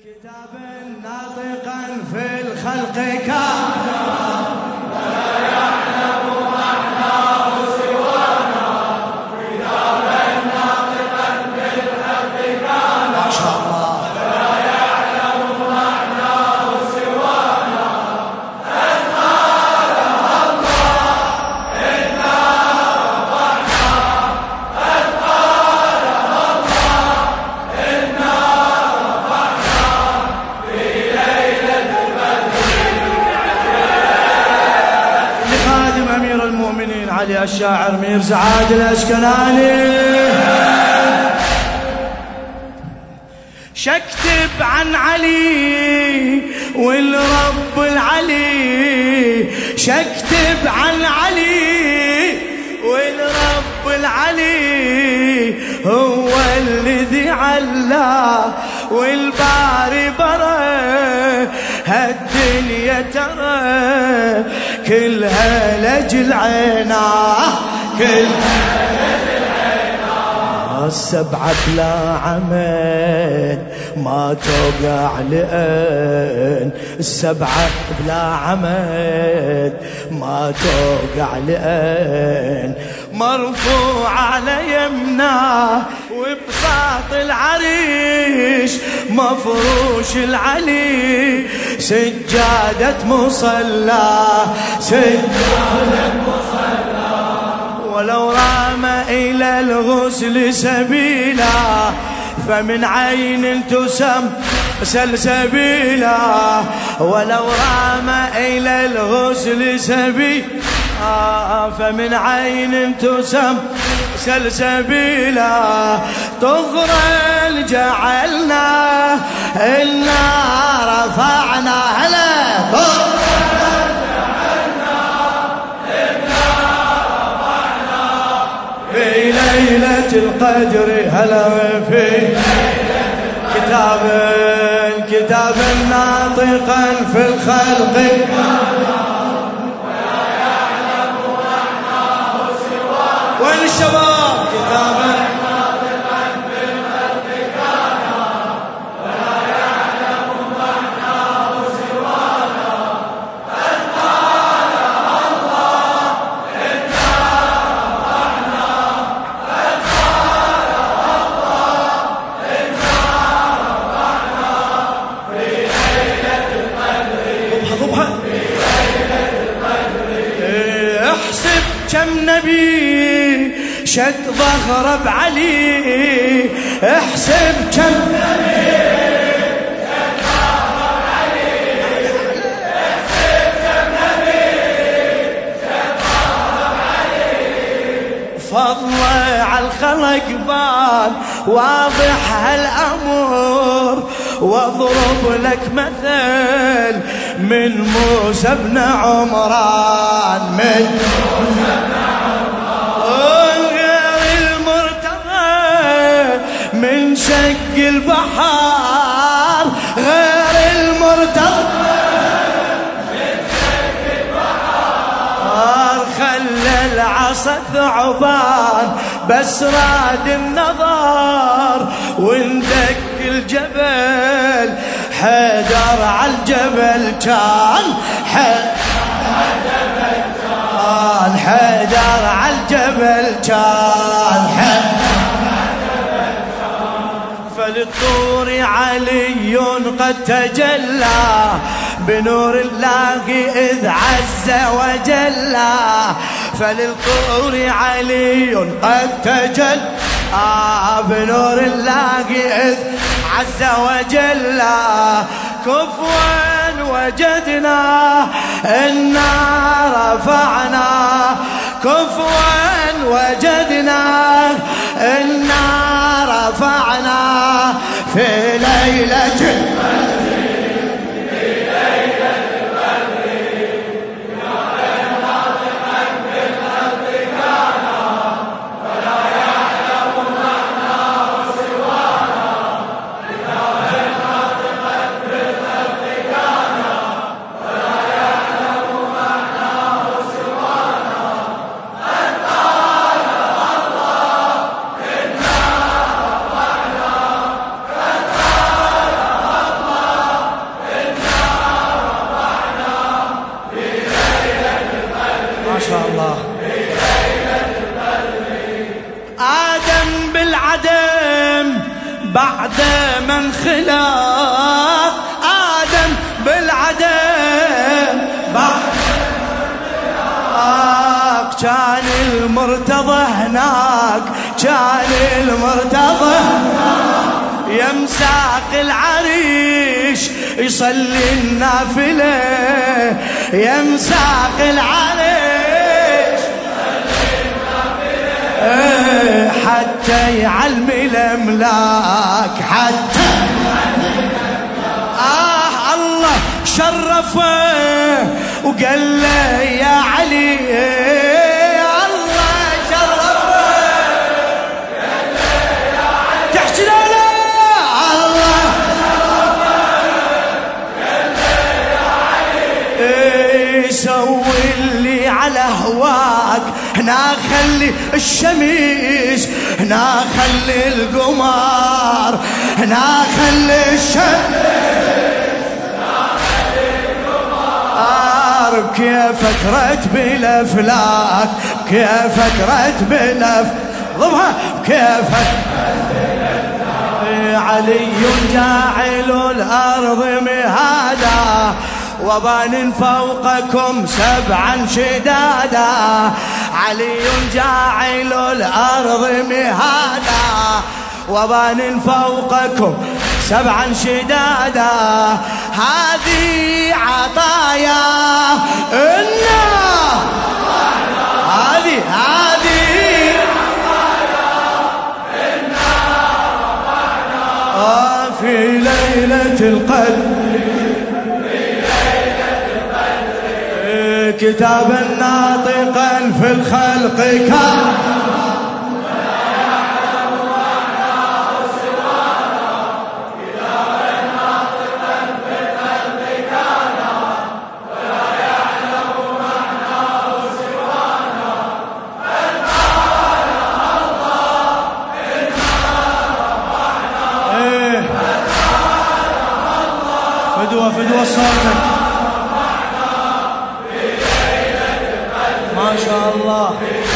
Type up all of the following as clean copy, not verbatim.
كتابا ناطقا في الخلق كان ولا يعلم معناه سوانا. كتابا ناطقا في الخلق كان ما شاء الله ولا يعلم معناه سوانا. إذ قالها الله إنا رفعنا. إذ قالها الله إنا علي الشاعر ميرزا عادل الأشكناني. شكتب عن علي والرب العلي. شكتب عن علي والرب العلي هو الذي علاه والباري برا هالدنيا ترى كلها لجل عيناه. كلها لجل عيناه. السبعة بلا عمد ما توقع لأن. السبعة بلا عمد ما توقع لأن. مرفوع على يمناه وبساط العريش مفروش العلي. سجادة مصلى سجادة مصلى. ولو رام إلى الغسل سبيلا فمن عين تسم سلسبيلا. ولو رام إلى الغسل سبيلا فمن عين تسم سلسبيلا. طغرا جعلنا إنا رفعنا. هلا طغرا جعلنا إنا رفعنا في ليلة القدر. هلا في كتابا ناطقا في الخلق وين الشباب. كتابا ناطقا في الخلق كان ولا يعلم معناه سوانا. إذ قالها الله إنا رفعنا. إذ قالها الله إنا رفعنا في ليلة القدر. في ليلة القدر. احسب كم نبي شد ظهر بعلي. احسب كم نبي شد ظهر بعلي. احسب كم نبي شد ظهر بعلي. فضله على الخلق بان واضح هالامر. واضرب لك مثل من موسى بن عمران. من موسى بن من شق البحر غير المرتضى. من شق البحر خلى العصا ثعبان بس راد النظر. واندق الجبل حيدر على الجبل كان. حيدر على الجبل كان. فللطور علي قد تجلى بنور الله إذ عز وجل. فللطور علي قد تجلى بنور الله إذ عز وجل. كفوا وجدنا إنا رفعنا. كفوا وجدنا إنا رفعنا في ليلة القدر. في ليلة القدر. كتابا ناطقا في الخلق كان ولا يعلم معناه سوانا. كتابا ناطقا في الخلق كان ولا يعلم معناه سوانا. إذ قالها الله إنا رفعنا. إذ قالها بعد ما انخلق آدم بالعدم، بعد كان المرتضى هناك، كان المرتضى يا مساق العريش يصلي النافلة، يا مساق العريش يصلي النافلة، حتى يعلم الأملاك، حتى الله شرفه وقال له يا علي، الله شرفه قال له يا علي، تحكي له الله شرفه قال له يا علي، سوي اللي على هواك، هنا خلي الشمس، هنا خلي القمر، هنا خلي الشمس، كيفك رتب الافلاك، كيفك رتب ضبها، كيفك علي جاعل الارض مهادا، وبان فوقكم 7 شدادا، علي جاعل الارض مهادا، وبان فوقكم 7 شدادا، هذه عطايا النار، هذه في ليلة القدر، كتابا ناطقا في الخلق كان، فدوى صوتك ما شاء الله،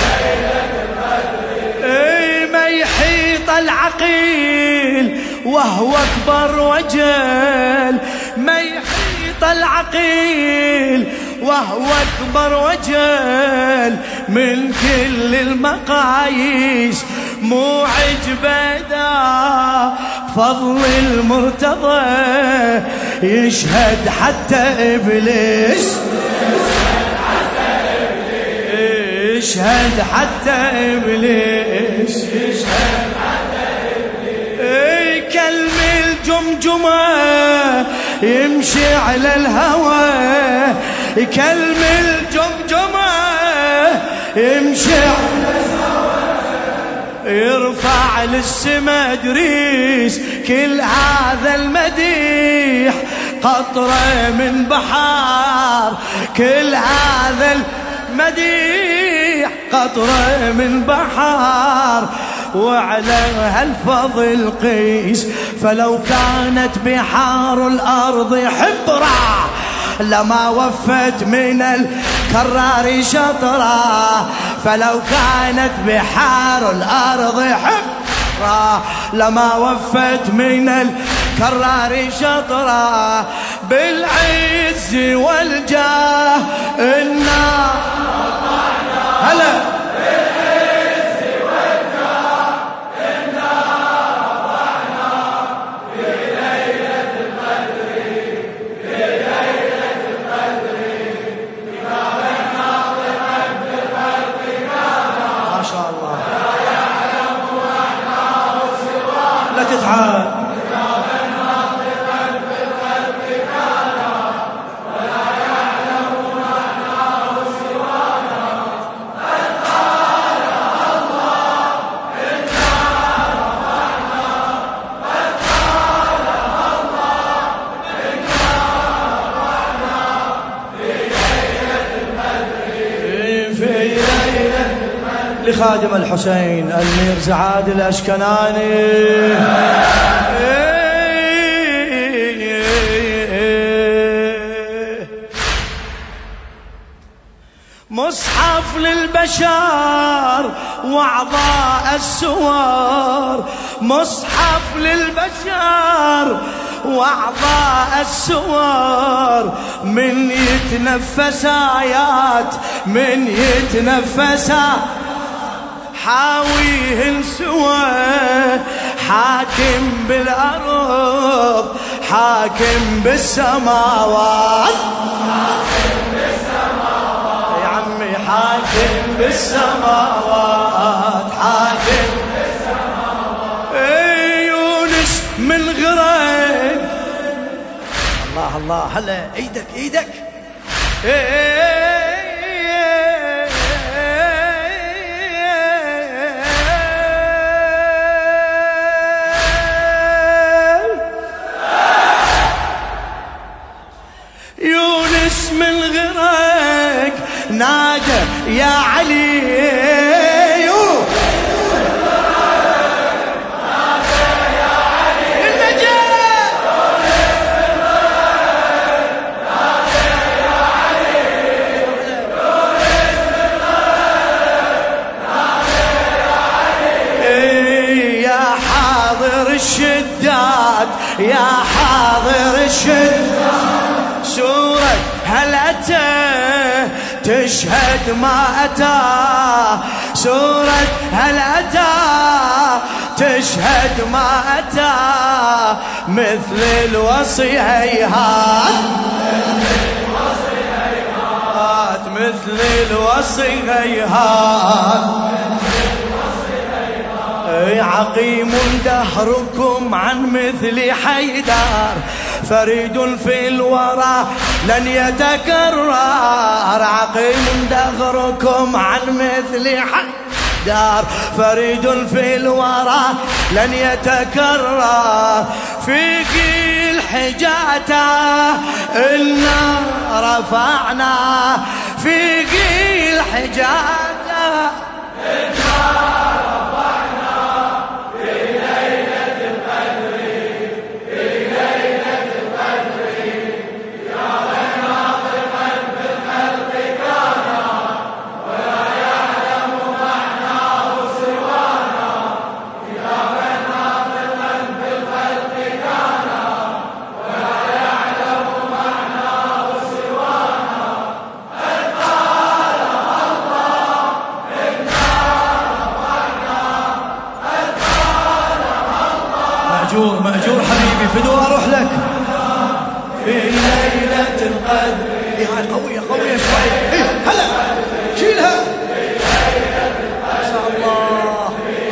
اي ما يحيط العقيل وهو اكبر وجل، ما يحيط العقيل وهو اكبر وجل، من كل المقاييس مو عجبه دا فضل المرتضى، يشهد حتى إبليس، يشهد حتى إبليس، يشهد حتى إبليس، كلم الجمجمة يمشي على الهوى، كلم الجمجمة يمشي على الهوى، يرفع للسما دريس، كل هذا المديح قطرة من بحار، كل هذا المديح قطرة من بحار، وعلى هالفضل قيس، فلو كانت بحار الأرض حبرة لما وفت من الكرار شطرة، فلو كانت بحار الأرض حبرة لما وفت من الكرار شطرة، بالعز والجاه النار هلا، بالعز والجاه النار رفعنا، في ليلة القدر، في ليلة القدر، كتابا ناطقا بالخلق كان، ما شاء الله لا يعلم معناه سواه، لا تتعب، كتابا ناطقا بالخلق كان، ولا يعلم معناه سوانا، قد قال الله إنا رفعنا، قد قال الله إنا رفعنا، في ليلة القدر، في ليلة لخادم الحسين الميرزا عادل الأشكناني. مصحف للبشر وأعضاء السوار، مصحف للبشر وأعضاء السور، من يتنفس آيات من يتنفس حاويهن سوى، حاكم بالأرض حاكم بالسماوات، يا عمي حاكم بالسماوات، حاكم بالسماوات. يونس من غرق، الله الله هلا ايدك ايدك. يونس من غرق نادى يا علي، الشداد يا حاضر الشداد، سورة هل أتى تشهد ما أتى، سورة هل أتى تشهد ما أتى، مثل الوصي هيهات، مثل الوصي هيهات. عقيم دهركم عن مثل حيدر، فريد في الورى لن يتكرر، عقيم دهركم عن مثل حيدر، فريد في الورى لن يتكرر، فيك الحجاته إنا رفعنا، فيك الحجاته مأجور حبيبي فدو أروح لك في ليلة القدر. إيه قوية قوية شوي، إيه هلا شيلها في ليلة القدر، ما شاء الله.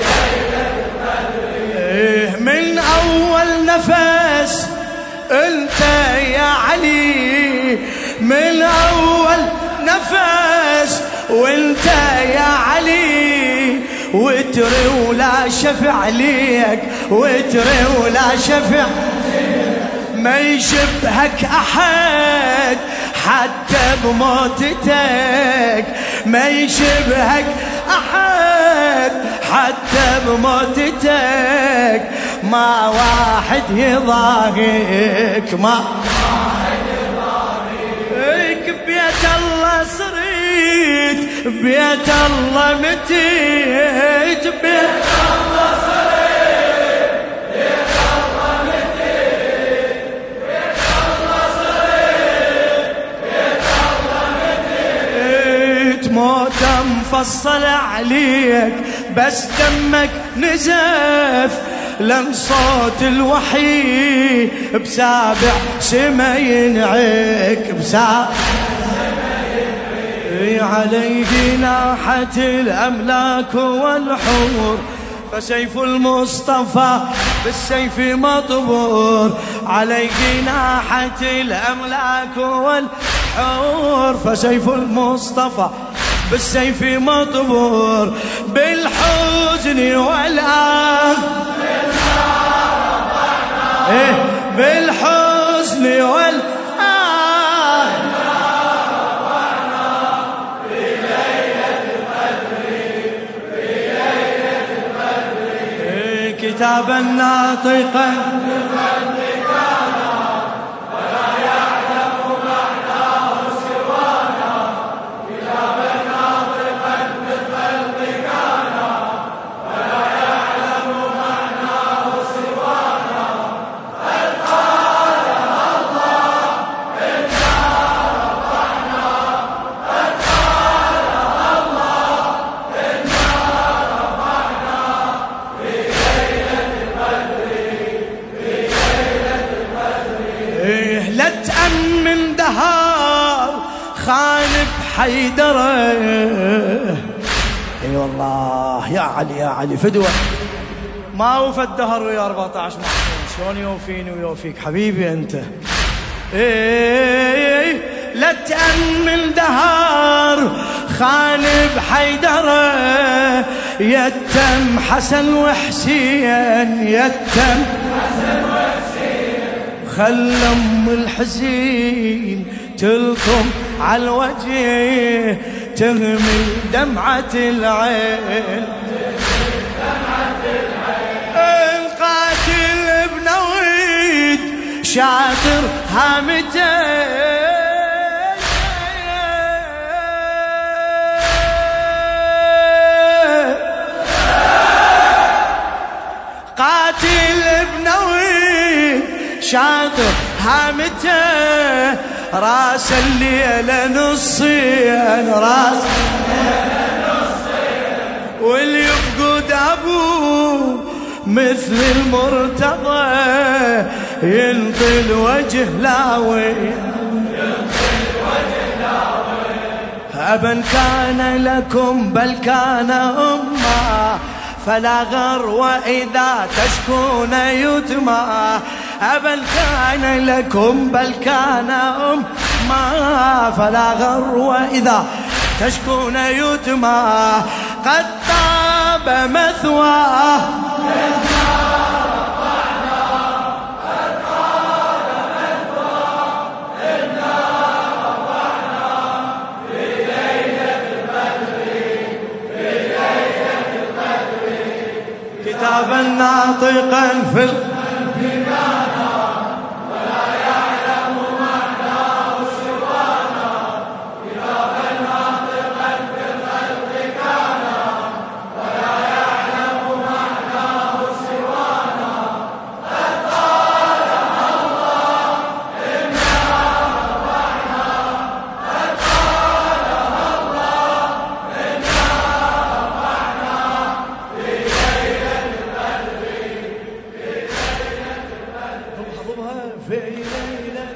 إيه من أول نفس أنت يا علي، من أول نفس وأنت يا علي، وتري ولا شفع ليك، وتري ولا شفع، ما يشبهك أحد حتى بموتتك، ما يشبهك أحد حتى بموتتك، ما واحد يضاهيك، ما واحد يضاهيك، بيت الله صريت، بيت الله متيت، بيت الله صريت، بيت الله متيت، بيت الله صريت، بيت الله متيت، موت مفصل عليك بس دمك نزف، لن صوت الوحي بسابع سما ينعك، بسابع عليه ناحت الأملاك والحور، فسيف المصطفى بالسيف مطبور، عليه ناحت الأملاك والحور، فسيف المصطفى بالسيف مطبور، بالحزن والآه إيه بالحزن والآه كتابا ناطقا بالخلق كان، ولا يعلم معناه سوانا، كتابا ناطقا بالخلق كان، ولا يعلم معناه تأمن دهار خان بحيدره. اي والله يا علي يا علي فدوة ما وفى الدهر ويا 14 محسن، شلون يوفيني ويوفيك حبيبي انت. اي لا تأمن دهر خان بحيدره، يتم حسن وحسين يتم حسن وحسين، خل ام الحزين تلطم على الوجه تهمل دمعة العين. القاتل بنويد شاطر هامتين، قاتل بنويد شاطر هامته، راس الليلة نصين راس الليلة نصين، واللي يفقد أبوه مثل المرتضى ينطي الوجه لاوي، أبا كان لكم بل كان أمة فلا غر وإذا تشكون يتمى، أبا كان لكم بل كان أمة فلا غر وإذا تشكون يتمى، قد طاب مثواه كتابا ناطقا في القلب كان ولا يعلم معناه سوانا، كتابا ناطقا في القلب كان ولا يعلم معناه سوانا، قد قالها الله إنا رفعنا، قد قالها الله إنا رفعنا في ليلة في ليلة